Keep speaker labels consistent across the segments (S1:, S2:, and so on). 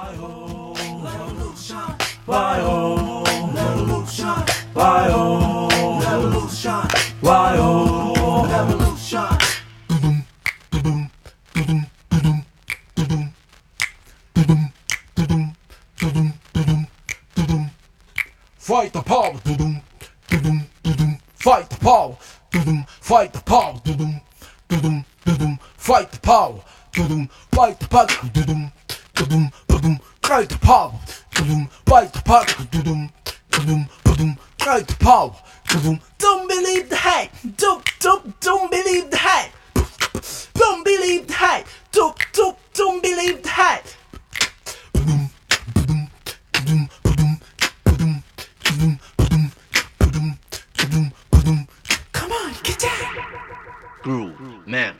S1: Fight the power, fight the power, fight the power, fight the power, fight the power, fight the power, fight the power, fight the power. Don't believe the hype, don't believe the hype, don't believe the hype, don't believe the hype. Come on, get down.
S2: Groove, man.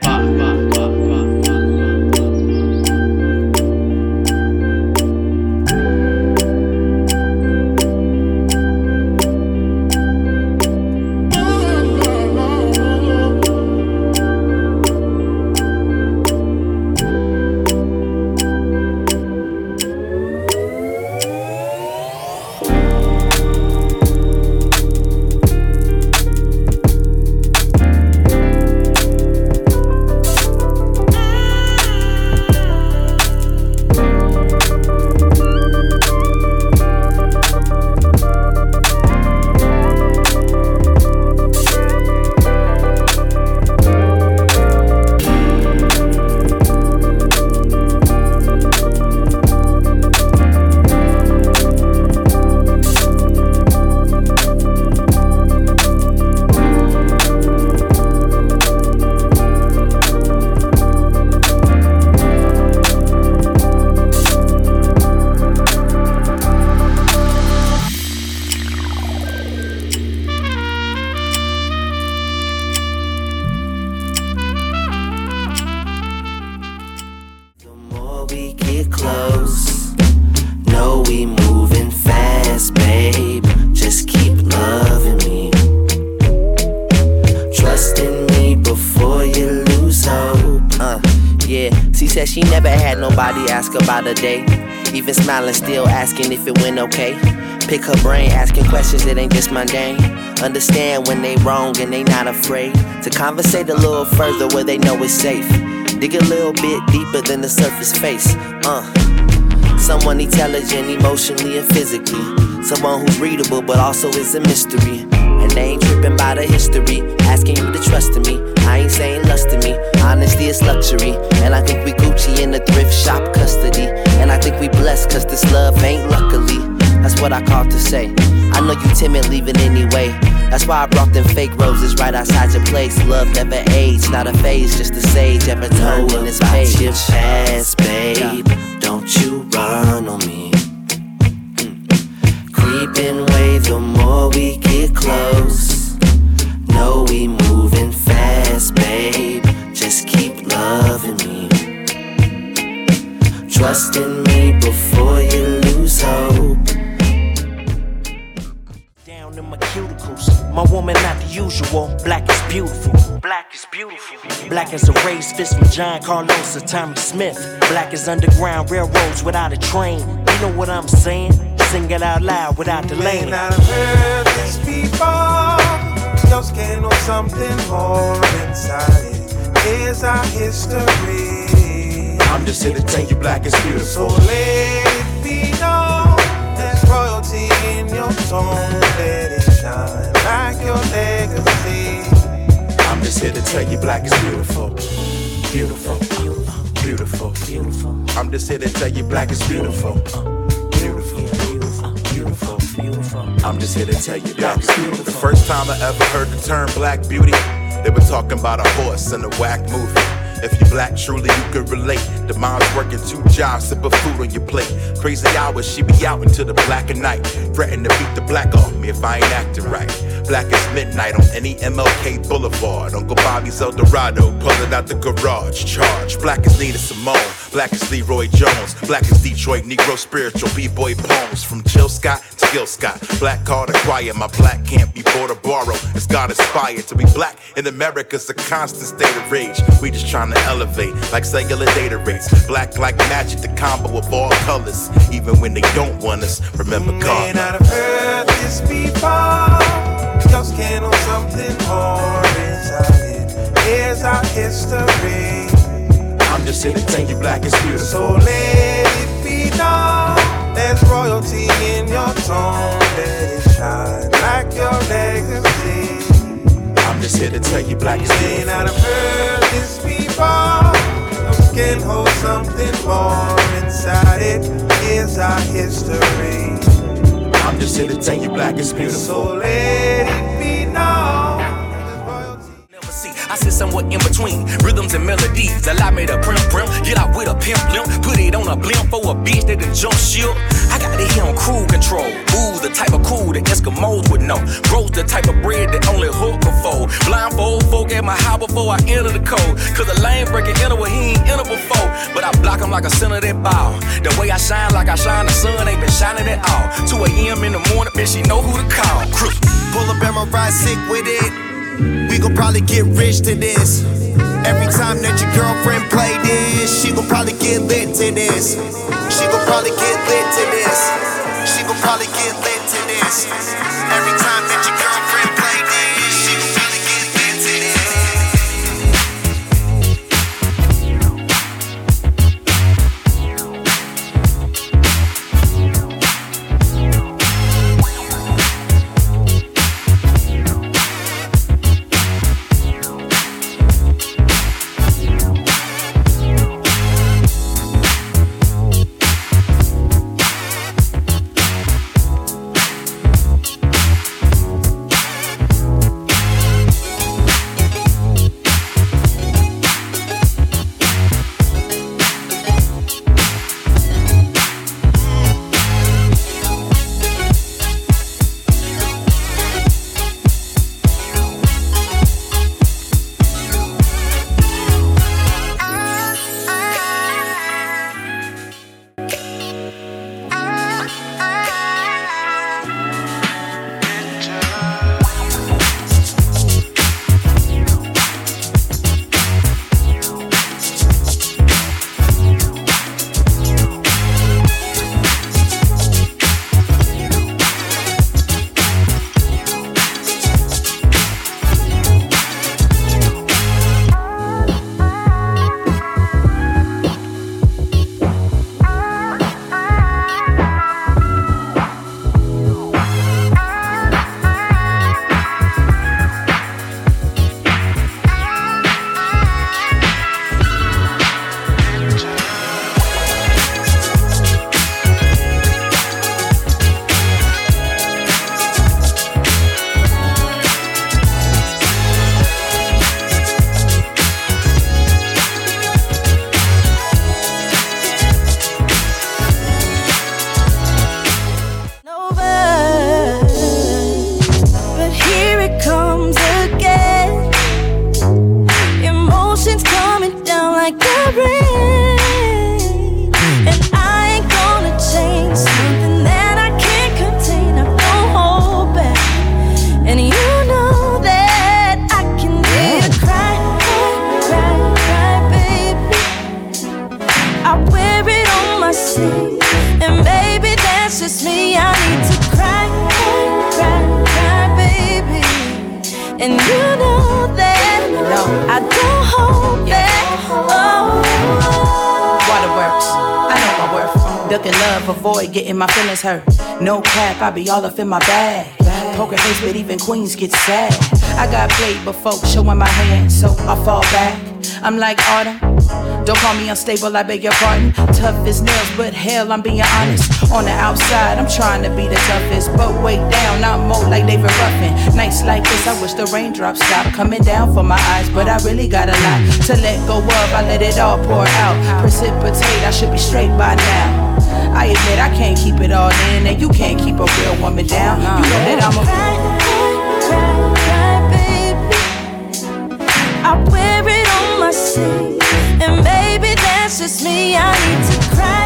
S3: Close, know we moving fast, babe. Just keep loving me, trust in me before you lose hope.
S4: Yeah, she said she never had nobody ask about a day. Even smiling, still asking if it went okay. Pick her brain, asking questions that ain't just mundane. Understand when they wrong and they not afraid to conversate a little further where they know it's safe. Dig a little bit deeper than the surface face. Someone intelligent, emotionally and physically. Someone who's readable but also is a mystery. And they ain't tripping by the history, asking you to trust in me. I ain't saying lust in me, honesty is luxury. And I think we Gucci in the thrift shop custody. And I think we blessed cause this love ain't luckily. That's what I called to say. I know you timid leaving anyway. That's why I brought them fake roses right outside your place. Love never aged, not a phase, just a sage ever turned in this page.
S3: Your past, babe, don't you run on me. Creeping away the more we get close. Know we moving fast, babe. Just keep loving me, trust in me before you lose hope.
S5: Down in my cuticles, my woman not the usual. Black is beautiful, black is beautiful. Black as a raised fist from John Carlos or Tommy Smith. Black as underground railroads without a train. You know what I'm saying? Sing it out loud without delay.
S6: You may not have heard this before. You're scared of something more inside it. Here's our history.
S7: I'm just here to tell you black is beautiful.
S6: So let it be known, there's royalty in your tone. Let it shine like your legacy.
S7: I'm just here to tell you black is beautiful. Beautiful, beautiful, beautiful. I'm just here to tell you black is beautiful. Beautiful, beautiful, beautiful. I'm just here to tell you black is beautiful. The first time I ever heard the term black beauty, they were talking about a horse in a whack movie. If you black, truly you could relate. The mom's working 2 jobs, sipping food on your plate. Crazy hours, she be out until the black of night. Threatening to beat the black off me if I ain't acting right. Black as midnight on any MLK Boulevard. Uncle Bobby's El Dorado, pulling out the garage. Charge. Black as Nina Simone, black as Leroy Jones, black as Detroit Negro spiritual B-boy poems. From Jill Scott to Gil Scott, black card acquired. My black can't be bought or borrowed. It's God inspired. To be black in America's a constant state of rage. We just trying to elevate like cellular data rates. Black like magic, the combo of all colors. Even when they don't want us, remember God.
S6: You may not have heard this before. Your skin on something more inside it. Here's our history.
S7: I'm just here to tell you black is beautiful.
S6: So let it be known. There's royalty in your tone. Let it shine like your legacy.
S7: I'm just here to tell you black is beautiful.
S6: You may not have heard this before. Your skin holds something more inside it. Here's our history.
S7: I'm just here to tell you black is beautiful.
S6: So let it be known.
S8: I sit somewhere in between rhythms and melodies. Allow me to prim, get out with a pimp limp, put it on a blimp for a bitch that done jump ship. I got it here on cruise control. Ooh, the type of cool that Eskimos would know. Grows the type of bread that only hook can fold. Blindfold folk at my house before I enter the code. Cause a lane breaking enter where he ain't enter before. But I block him like a center that ball. The way I shine like I shine, the sun ain't been shining at all. 2 a.m. in the morning, bitch, she know who to call.
S9: Pull up at my ride sick with it. We gon' probably get rich to this. Every time that your girlfriend play this, she gon' probably get lit to this. She gon' probably get lit to this. She gon' probably get lit to this. Every time that your girlfriend play this, she gon' probably get lit to this.
S10: And you know that I don't hold back.
S1: Waterworks, I know my worth. Ducking love, avoid getting my feelings hurt. No cap, I be all up in my bag. Poker face, but even queens get sad. I got played before, showing my hand, so I fall back. I'm like Autumn. Don't call me unstable, I beg your pardon. Tough as nails, but hell, I'm being honest. On the outside, I'm trying to be the toughest, but way down, I'm more like David Ruffin. Nights like this, I wish the raindrops stopped coming down from my eyes, but I really got a lot to let go of. I let it all pour out. Precipitate, I should be straight by now. I admit I can't keep it all in, and you can't keep a real woman down. You know that I'm a
S10: cry, baby. I wear it on my sleeve, and baby, that's just me. I need to cry.